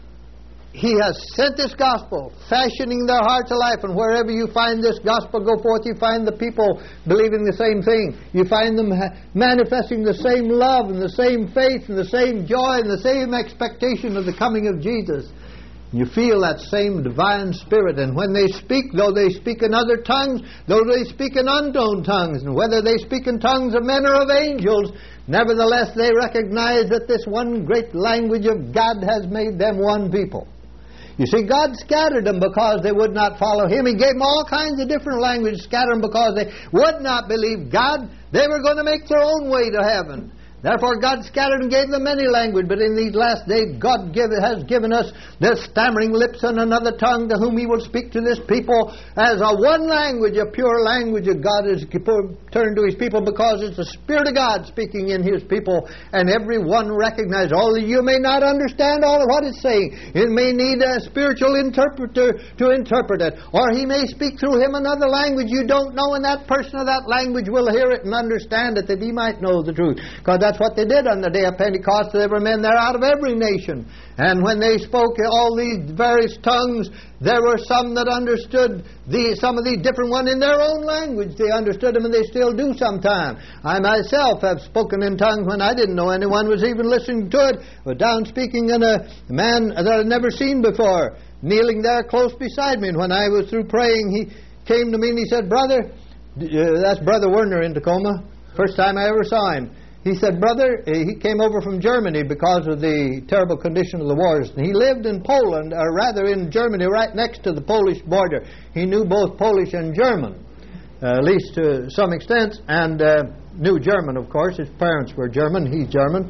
He has sent this gospel, fashioning their hearts alive. And wherever you find this gospel go forth, you find the people believing the same thing. You find them ha- manifesting the same love and the same faith and the same joy and the same expectation of the coming of Jesus. You feel that same divine Spirit. And when they speak, though they speak in other tongues, though they speak in unknown tongues, and whether they speak in tongues of men or of angels, nevertheless they recognize that this one great language of God has made them one people. You see, God scattered them because they would not follow Him. He gave them all kinds of different languages, scattered them because they would not believe God. They were going to make their own way to heaven. Therefore, God scattered and gave them many languages. But in these last days, God give, has given us the stammering lips and another tongue, to whom He will speak to this people as a one language, a pure language of God is turned to His people, because it's the Spirit of God speaking in His people. And every one recognizes, although you may not understand all of what it's saying, it may need a spiritual interpreter to interpret it. Or He may speak through him another language you don't know, and that person of that language will hear it and understand it, that he might know the truth. Because that's what they did on the day of Pentecost. There were men there out of every nation. And when they spoke all these various tongues, there were some that understood the, some of these different ones in their own language. They understood them, and they still do sometimes. I myself have spoken in tongues when I didn't know anyone was even listening to it. I was down speaking, and a man that I'd never seen before, kneeling there close beside me. And when I was through praying, he came to me and he said, "Brother," uh, that's Brother Werner in Tacoma, first time I ever saw him. He said, "Brother," he came over from Germany because of the terrible condition of the wars. And he lived in Poland, or rather in Germany, right next to the Polish border. He knew both Polish and German, uh, at least to some extent, and uh, knew German, of course. His parents were German. He's German.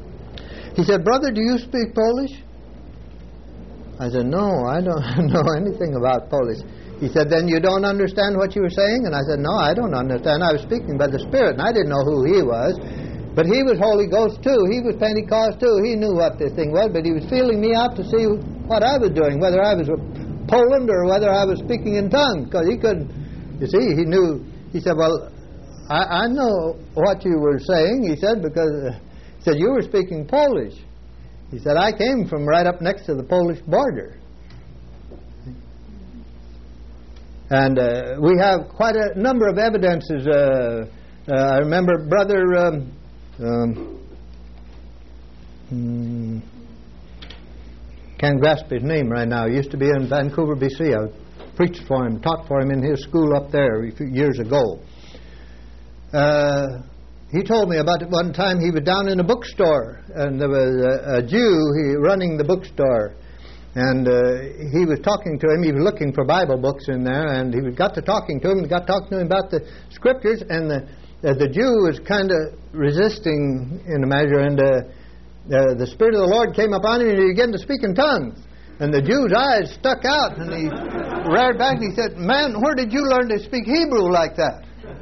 He said, "Brother, do you speak Polish?" I said, "No, I don't know anything about Polish." He said, "Then you don't understand what you were saying?" And I said, "No, I don't understand. I was speaking by the Spirit," and I didn't know who he was. But he was Holy Ghost too. He was Pentecost too. He knew what this thing was, but he was feeling me out to see what I was doing, whether I was Poland or whether I was speaking in tongues, because he couldn't, you see, he knew. He said, "Well, I, I know what you were saying, he said, because uh, he said, you were speaking Polish. He said, I came from right up next to the Polish border. And uh, we have quite a number of evidences. Uh, uh, I remember Brother... Um, um, hmm, can't grasp his name right now. He used to be in Vancouver, B C. I preached for him, taught for him in his school up there a few years ago. Uh, he told me about it one time. He was down in a bookstore, and there was a, a Jew he, running the bookstore. And uh, he was talking to him. He was looking for Bible books in there, and he got to talking to him, and got talking to him about the Scriptures, and the, uh, the Jew was kind of resisting in a measure, and uh, uh, the Spirit of the Lord came upon him, and he began to speak in tongues. And the Jew's eyes stuck out, and he reared back, and he said, man, where did you learn to speak Hebrew like that?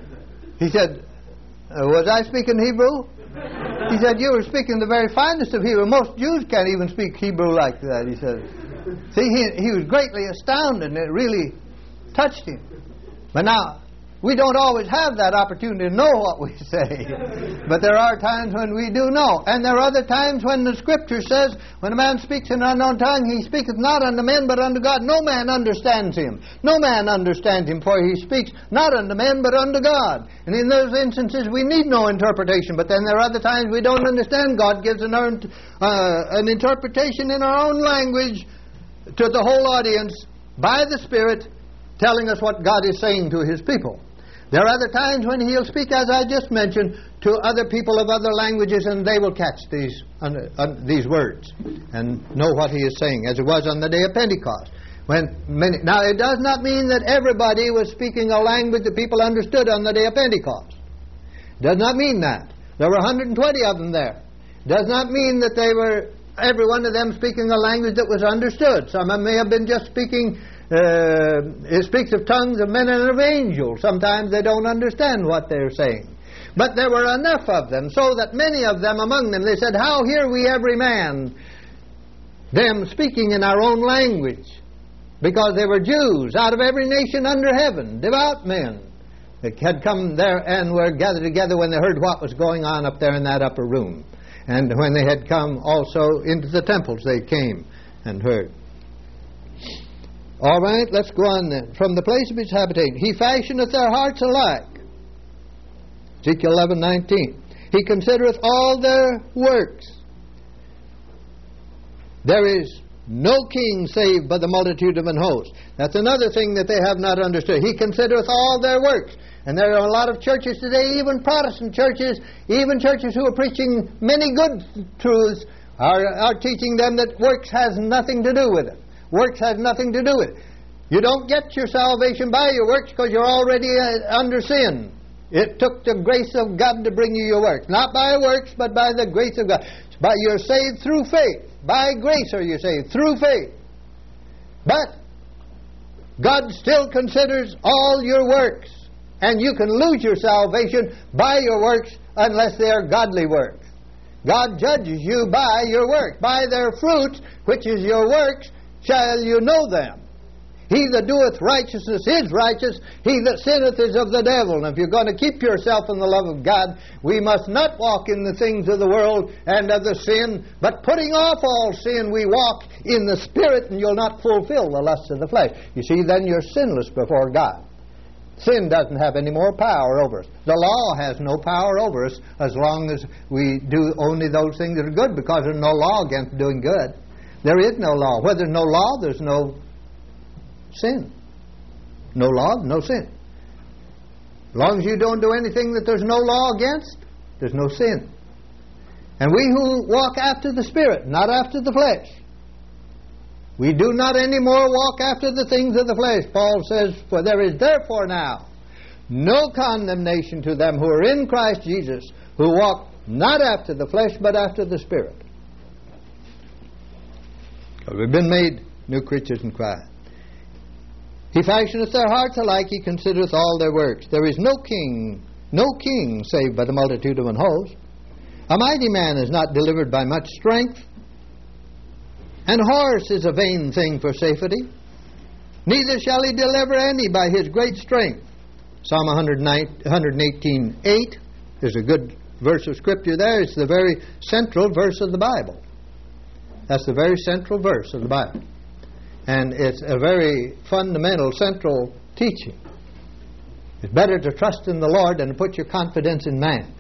He said, uh, was I speaking Hebrew? He said, you were speaking the very finest of Hebrew. Most Jews can't even speak Hebrew like that, he said. See, he, he was greatly astounded, and it really touched him. But now, we don't always have that opportunity to know what we say. But there are times when we do know. And there are other times when the Scripture says, when a man speaks in an unknown tongue, he speaketh not unto men, but unto God. No man understands him. No man understands him, for he speaks not unto men, but unto God. And in those instances, we need no interpretation. But then there are other times we don't understand. God gives an, uh, an interpretation in our own language to the whole audience by the Spirit, telling us what God is saying to His people. There are other times when He'll speak, as I just mentioned, to other people of other languages, and they will catch these uh, uh, these words and know what He is saying, as it was on the day of Pentecost. When many, now, it does not mean that everybody was speaking a language that people understood on the day of Pentecost. It does not mean that. There were one hundred twenty of them there. It does not mean that they were, every one of them, speaking a language that was understood. Some of them may have been just speaking... Uh, it speaks of tongues of men and of angels. Sometimes they don't understand what they're saying. But there were enough of them, so that many of them among them, they said, how hear we every man them speaking in our own language? Because they were Jews out of every nation under heaven, devout men, that had come there and were gathered together when they heard what was going on up there in that upper room. And when they had come also into the temples, they came and heard. All right, let's go on then. From the place of his habitation, he fashioneth their hearts alike. Ezekiel eleven nineteen. He considereth all their works. There is no king saved by the multitude of an host. That's another thing that they have not understood. He considereth all their works. And there are a lot of churches today, even Protestant churches, even churches who are preaching many good truths, are, are teaching them that works has nothing to do with it. Works has nothing to do with it. You don't get your salvation by your works because you're already uh, under sin. It took the grace of God to bring you your works. Not by works, but by the grace of God. But you're saved through faith. By grace are you saved, through faith. But God still considers all your works. And you can lose your salvation by your works unless they are godly works. God judges you by your works. By their fruits, which is your works, shall you know them. He that doeth righteousness is righteous. He that sinneth is of the devil. And if you're going to keep yourself in the love of God, we must not walk in the things of the world and of the sin, but putting off all sin, we walk in the Spirit, and you'll not fulfill the lusts of the flesh. You see, then you're sinless before God. Sin doesn't have any more power over us. The law has no power over us as long as we do only those things that are good, because there's no law against doing good. There is no law. Where there's no law, there's no sin. No law, no sin. As long as you don't do anything that there's no law against, there's no sin. And we who walk after the Spirit, not after the flesh, we do not anymore walk after the things of the flesh. Paul says, for there is therefore now no condemnation to them who are in Christ Jesus, who walk not after the flesh, but after the Spirit. We've been made new creatures in Christ. He fashioneth their hearts alike, he considereth all their works. There is no king, no king saved by the multitude of an host. A mighty man is not delivered by much strength. An horse is a vain thing for safety. Neither shall he deliver any by his great strength. Psalm one eighteen eight is a good verse of Scripture there. It's the very central verse of the Bible. That's the very central verse of the Bible. And it's a very fundamental, central teaching. It's better to trust in the Lord than to put your confidence in man.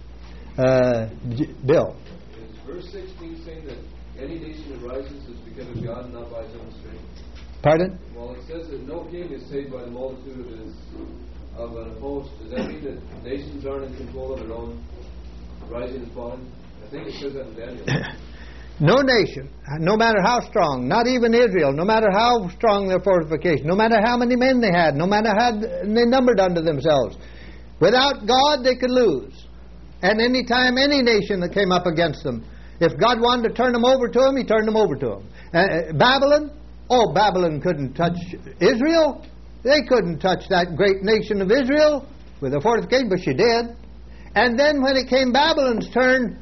Uh, Bill. Is verse sixteen saying that any nation that rises is because of God and not by its own strength? Pardon? Well, it says that no king is saved by the multitude of, his, of an host. Does that mean that nations aren't in control of their own rising and falling? I think it says that in Daniel. No nation, no matter how strong, not even Israel, no matter how strong their fortification, no matter how many men they had, no matter how they numbered unto themselves, without God they could lose. And any time any nation that came up against them, if God wanted to turn them over to him, he turned them over to him. Uh, Babylon, oh, Babylon couldn't touch Israel. They couldn't touch that great nation of Israel with a fortification, but she did. And then when it came Babylon's turn,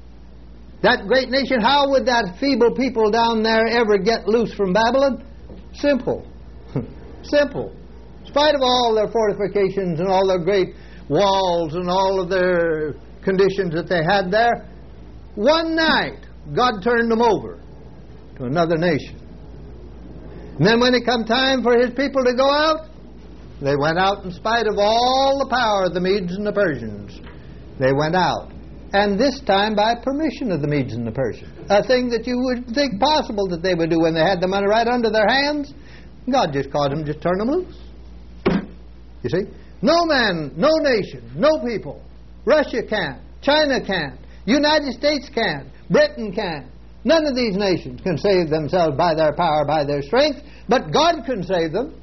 that great nation, how would that feeble people down there ever get loose from Babylon? Simple. Simple. In spite of all their fortifications and all their great walls and all of their conditions that they had there, one night God turned them over to another nation. And then when it come time for his people to go out, they went out in spite of all the power of the Medes and the Persians. They went out. And this time by permission of the Medes and the Persians. A thing that you would think possible that they would do when they had the money right under their hands. God just caused them to just turn them loose. You see? No man, no nation, no people. Russia can't. China can't. United States can't. Britain can't. None of these nations can save themselves by their power, by their strength. But God can save them.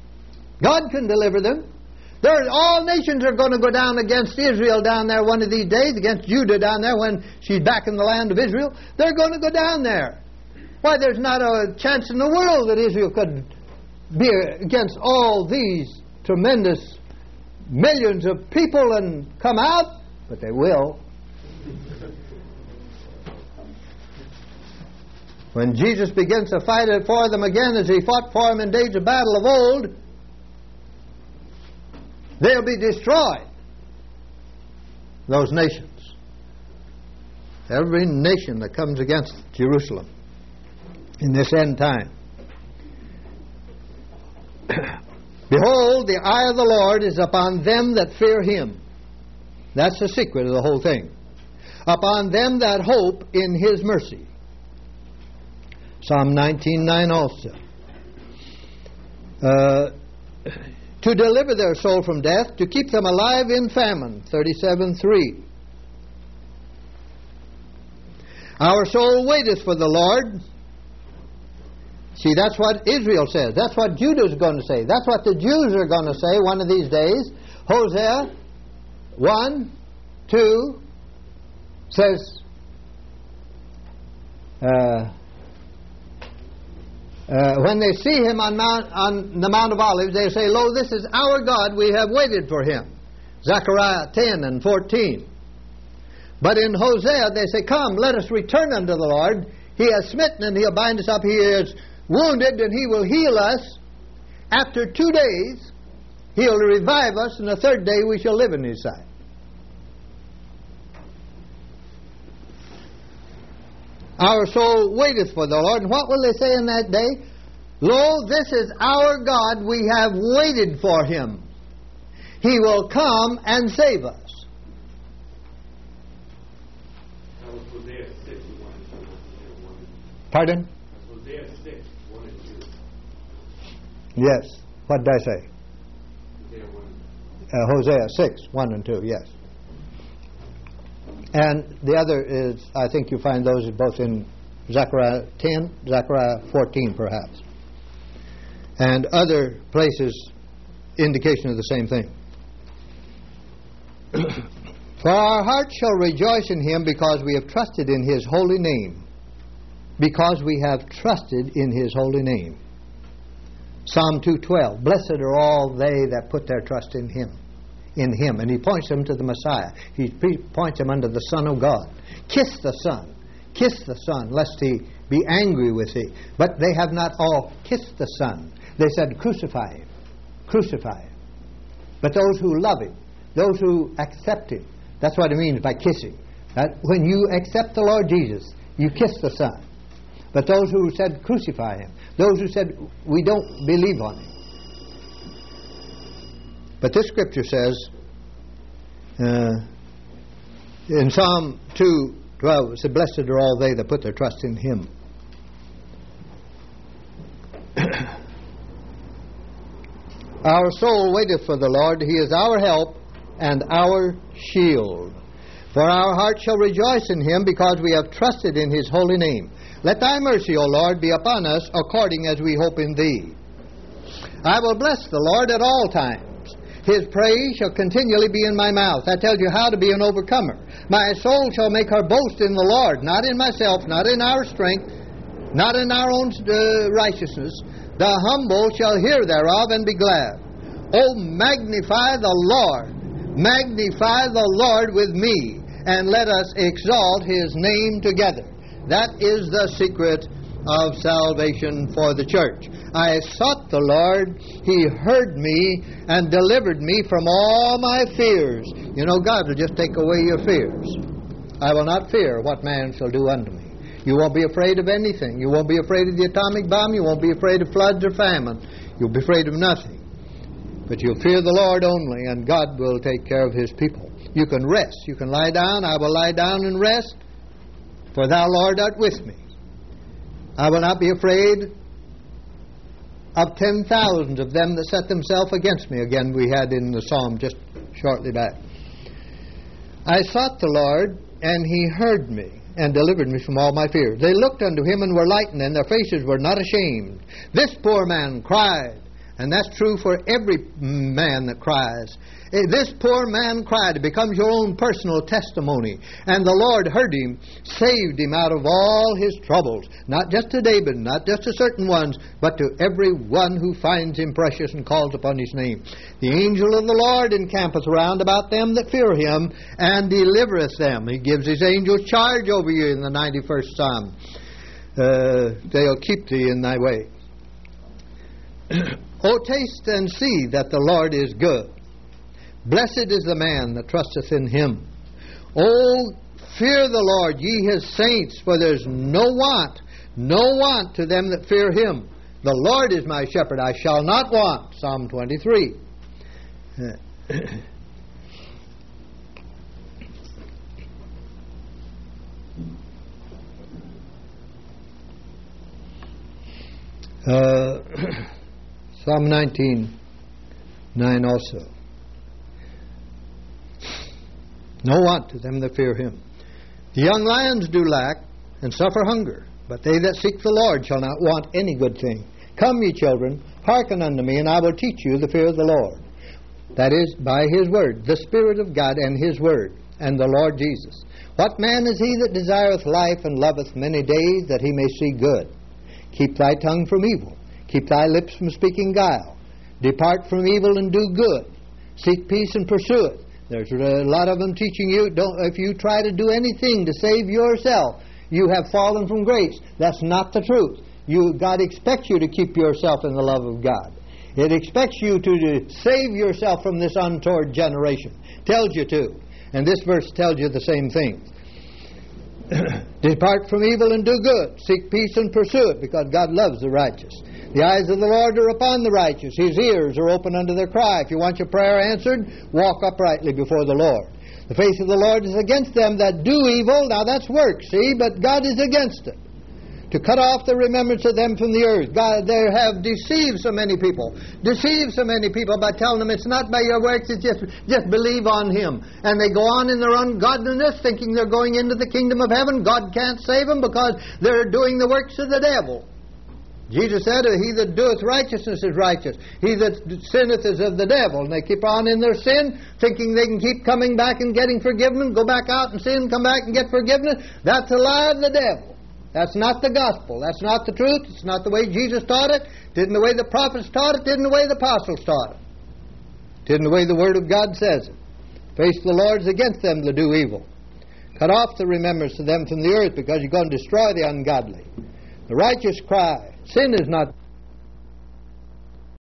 God can deliver them. There, all nations are going to go down against Israel down there one of these days, against Judah down there when she's back in the land of Israel. They're going to go down there. Why, there's not a chance in the world that Israel could be against all these tremendous millions of people and come out, but they will. When Jesus begins to fight it for them again, as he fought for them in days of battle of old, they'll be destroyed. Those nations. Every nation that comes against Jerusalem in this end time. Behold, the eye of the Lord is upon them that fear him. That's the secret of the whole thing. Upon them that hope in his mercy. Psalm nineteen nine also. Uh, to deliver their soul from death, to keep them alive in famine. thirty-seven three. Our soul waiteth for the Lord. See, that's what Israel says. That's what Judah's going to say. That's what the Jews are going to say one of these days. Hosea one, two says, uh, uh, when they see him on, Mount, on the Mount of Olives, they say, lo, this is our God, we have waited for him. Zechariah ten and fourteen. But in Hosea they say, come, let us return unto the Lord. He has smitten and he'll bind us up. He is wounded and he will heal us. After two days he'll revive us, and the third day we shall live in his sight. Our soul waiteth for the Lord. And what will they say in that day? Lo, this is our God, we have waited for him. He will come and save us. That was Hosea six, one and two. Pardon? That's Hosea six, one and two. Yes. What did I say? Hosea one. Uh, Hosea six, one and two, yes. And the other is, I think you find those both in Zechariah ten, Zechariah fourteen perhaps. And other places, indication of the same thing. For our heart shall rejoice in him because we have trusted in his holy name. Because we have trusted in his holy name. Psalm two twelve. Blessed are all they that put their trust in him. In him. And he points them to the Messiah. He points them unto the Son of God. Kiss the Son. Kiss the Son, lest he be angry with thee. But they have not all kissed the Son. They said, crucify him. Crucify him. but those who love Him, those who accept Him. That's what it means by kissing. That when you accept the Lord Jesus, you kiss the Son. But those who said crucify Him, those who said we don't believe on Him. But this scripture says uh, in Psalm two twelve, it said, blessed are all they that put their trust in Him. Our soul waiteth for the Lord. He is our help and our shield. For our heart shall rejoice in Him, because we have trusted in His holy name. Let Thy mercy, O Lord, be upon us, according as we hope in Thee. I will bless the Lord at all times. His praise shall continually be in my mouth. That tells you how to be an overcomer. My soul shall make her boast in the Lord, not in myself, not in our strength, not in our own uh, righteousness. The humble shall hear thereof and be glad. O magnify the Lord. Magnify the Lord with me, and let us exalt His name together. That is the secret of salvation for the church. I sought the Lord, He heard me, and delivered me from all my fears. You know, God will just take away your fears. I will not fear what man shall do unto me. You won't be afraid of anything. You won't be afraid of the atomic bomb. You won't be afraid of floods or famine. You'll be afraid of nothing. But you'll fear the Lord only, and God will take care of His people. You can rest. You can lie down. I will lie down and rest, for Thou, Lord, art with me. I will not be afraid of ten thousands of them that set themselves against me. Again, we had in the psalm just shortly back. I sought the Lord, and He heard me, and delivered me from all my fears. They looked unto Him and were lightened, and their faces were not ashamed. This poor man cried. And that's true for every man that cries. This poor man cried. It becomes your own personal testimony. And the Lord heard him, saved him out of all his troubles. Not just to David, not just to certain ones, but to every one who finds Him precious and calls upon His name. The angel of the Lord encampeth round about them that fear Him, and delivereth them. He gives His angels charge over you in the ninety-first Psalm. Uh, they'll keep thee in thy way. O taste and see that the Lord is good. Blessed is the man that trusteth in Him. O fear the Lord, ye His saints, for there's no want, no want to them that fear Him. The Lord is my shepherd, I shall not want. Psalm twenty-three. uh... Psalm nineteen, nine also. No want to them that fear Him. The young lions do lack and suffer hunger, but they that seek the Lord shall not want any good thing. Come, ye children, hearken unto me, and I will teach you the fear of the Lord. That is, by His word, the Spirit of God and His word, and the Lord Jesus. What man is he that desireth life and loveth many days, that he may see good? Keep thy tongue from evil. Keep thy lips from speaking guile. Depart from evil and do good. Seek peace and pursue it. There's a lot of them teaching you, don't, if you try to do anything to save yourself, you have fallen from grace. That's not the truth. You, God expects you to keep yourself in the love of God. It expects you to, to save yourself from this untoward generation. Tells you to. And this verse tells you the same thing. Depart from evil and do good. Seek peace and pursue it, because God loves the righteous. The eyes of the Lord are upon the righteous. His ears are open unto their cry. If you want your prayer answered, walk uprightly before the Lord. The face of the Lord is against them that do evil. Now that's work, see? But God is against it. To cut off the remembrance of them from the earth. God, they have deceived so many people. Deceived so many people by telling them it's not by your works, it's just, just believe on Him. And they go on in their ungodliness, thinking they're going into the kingdom of heaven. God can't save them because they're doing the works of the devil. Jesus said, he that doeth righteousness is righteous. He that sinneth is of the devil. And they keep on in their sin, thinking they can keep coming back and getting forgiven, go back out and sin, come back and get forgiveness. That's a lie of the devil. That's not the gospel. That's not the truth. It's not the way Jesus taught it. Didn't the way the prophets taught it. Didn't the way the apostles taught it. Didn't the way the Word of God says it. Face of the Lord is against them that do evil. Cut off the remembrance of them from the earth, because you're going to destroy the ungodly. The righteous cry. Sin is not